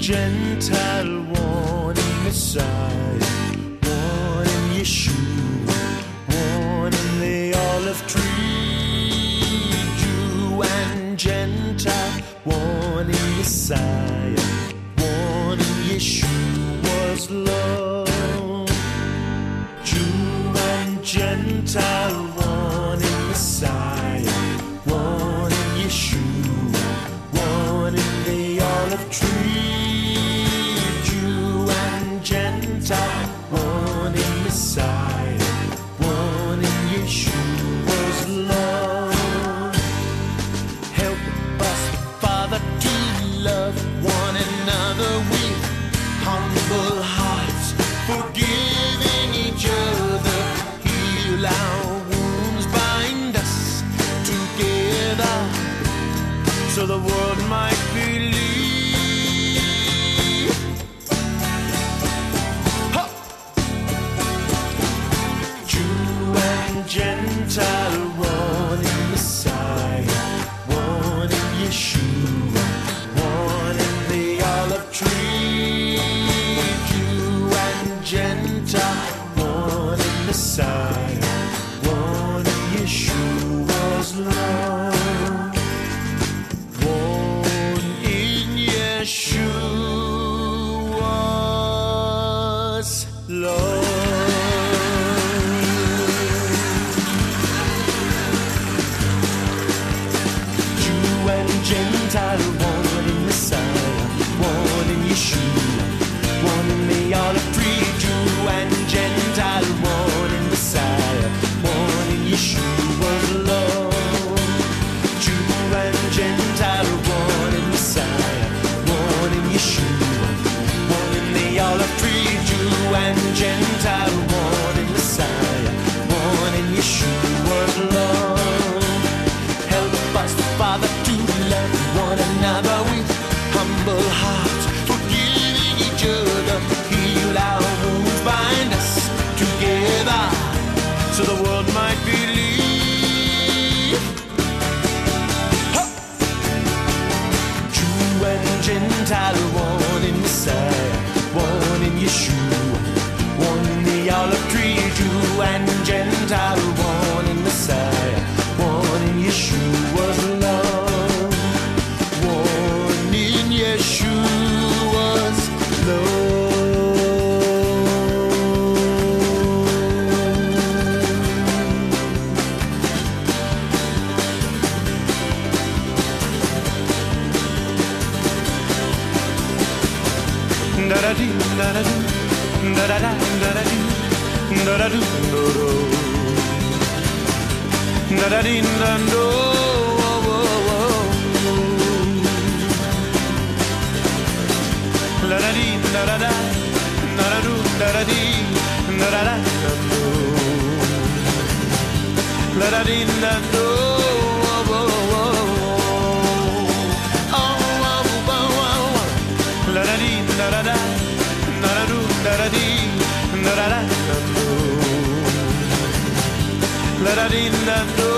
Gentile, one in Messiah, one in Yeshua, one in the olive tree. Jew and Gentile, one in Messiah, one in Yeshua's love. Jew and Gentile, one in Messiah, one in Yeshua, one in the olive tree. Jew and Gentile, one in Messiah, one in Yeshua's love. Help us, Father, to love one another with humble hearts, forgiving each other, heal our wounds, bind us together, so the world might believe. Ha! Jew and Gentile, one in Messiah, one in Yeshua, one in the olive tree. Jew and Gentile, one in Messiah, one in Yeshua's love. One in Yeshua's love. Jew and Gentile, one in Messiah, one in Yeshua, one in the olive tree. Jew and Gentile, one in Messiah, one in Yeshua's love. Jew and Gentile, one in Messiah, one in Yeshua, one in the olive tree. Jew and Gentile, one in Messiah, one in Yeshua's love. Help us, Father, to love one another with humble hearts, forgiving each other, heal our wounds, bind us together, so the world might believe. Ha! Jew and Gentile, one in Messiah, one in Yeshua, one in the olive tree. Jew and Gentile, one in Messiah, one in Yeshua's love, one in Yeshua's love. Da-da-dee, da-da-dee, da-da-da, da-da-dee, da-da-doo, do-do. Da-da-dee, da-do, da-da-dee, da-da-da, da-da-doo, da-da-dee, da-da-da, da-do. Da-da-dee, da-do, la-da-dee, da-da-da, da-da-doo, da-da-dee, da-da-da, da-do. La-da-dee, da-do,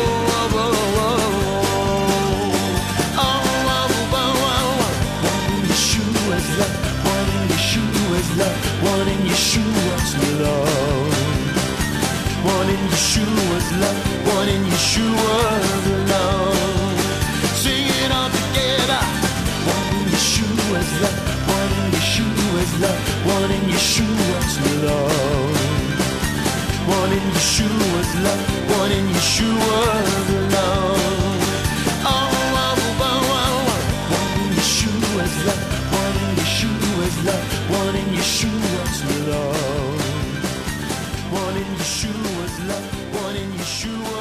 one in Yeshua's love, one in Yeshua's love, one in Yeshua's love, one in Yeshua's love, one in Yeshua's love. Sing it all together. One in Yeshua's love, one in Yeshua's love, one in Yeshua's love, one in Yeshua's love, one in Yeshua's love. Oh, oh, oh, oh, one in Yeshua's love, one in Yeshua's love, one in Yeshua's love, one in Yeshua's love, one in Yeshua.